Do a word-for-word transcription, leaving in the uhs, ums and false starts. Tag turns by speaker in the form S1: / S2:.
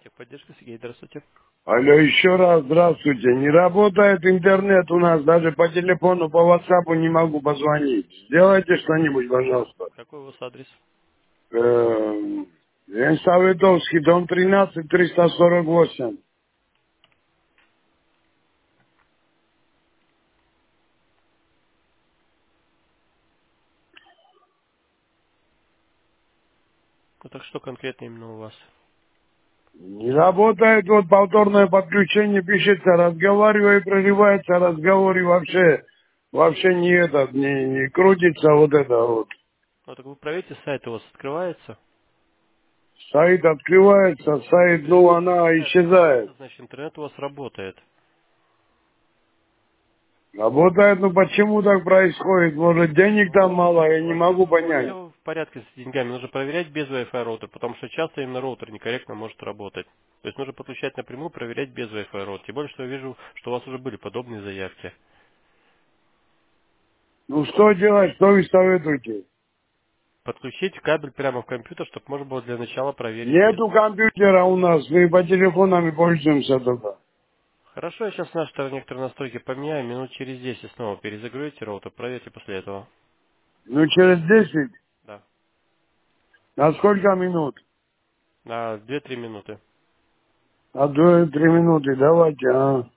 S1: Техподдержка, Сергей, здравствуйте.
S2: Алло, еще раз здравствуйте. Не работает интернет у нас, даже по телефону, по ватсапу не могу позвонить. Сделайте что-нибудь, пожалуйста.
S1: Какой у вас адрес?
S2: Эм, Ленсаветовский, дом тринадцать, триста сорок восемь.
S1: Ну так что конкретно именно у вас?
S2: Не работает, вот повторное подключение пишется, разговариваю, прерывается разговор и вообще, вообще не этот, не, не крутится вот это вот.
S1: Ну так вы проверьте, сайт у вас открывается.
S2: Сайт открывается, сайт,
S1: Если
S2: ну
S1: сайт
S2: она исчезает.
S1: открывается, значит интернет у вас работает.
S2: Работает, ну почему так происходит? Может денег там мало, я
S1: У
S2: не
S1: вас,
S2: могу
S1: у вас
S2: понять.
S1: все в порядке с деньгами. Нужно проверять без Wi-Fi роутера, потому что часто именно роутер некорректно может работать. То есть нужно подключать напрямую, проверять без Wi-Fi роутера. Тем более, что я вижу, что у вас уже были подобные заявки.
S2: Ну что делать, что вы советуете?
S1: Подключить кабель прямо в компьютер, чтобы можно было для начала проверить без.
S2: Нету компьютера у нас, мы по телефонам и пользуемся только.
S1: Хорошо, я сейчас наши некоторые настройки поменяю, минут через десять снова перезагрузите роутер, проверьте после этого.
S2: Ну через десять,
S1: Да.
S2: на сколько минут?
S1: На две-три минуты.
S2: А две-три минуты, давайте, а.